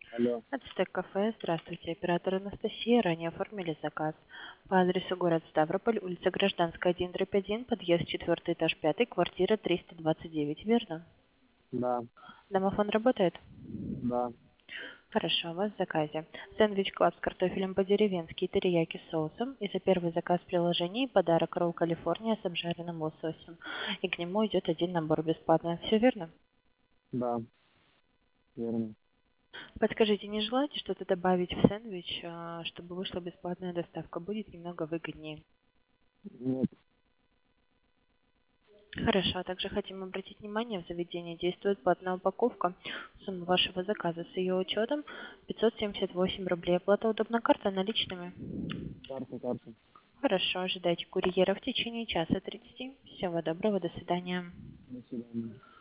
Алло, Ацтек кафе. Здравствуйте. Оператор Анастасия. Ранее оформили заказ. По адресу город Ставрополь, улица Гражданская, 1/1, подъезд 4 этаж 5, квартира 329. Верно? да, Домофон работает? да, Хорошо, у вас в заказе. Сэндвич клаб с картофелем по-деревенски и терияки с соусом. И за первый заказ в приложении подарок ролл Калифорния с обжаренным лососем. И к нему идет один набор бесплатно. Все верно? да, верно. Подскажите, не желаете что-то добавить в сэндвич, чтобы вышла бесплатная доставка? Будет немного выгоднее. Нет, Хорошо, а также хотим обратить внимание, в заведении действует платная упаковка. Сумма вашего заказа с ее учетом 578 рублей. Оплата удобна карта наличными. карта. Хорошо, ожидайте курьера в течение часа 30. Всего доброго, до свидания. До свидания.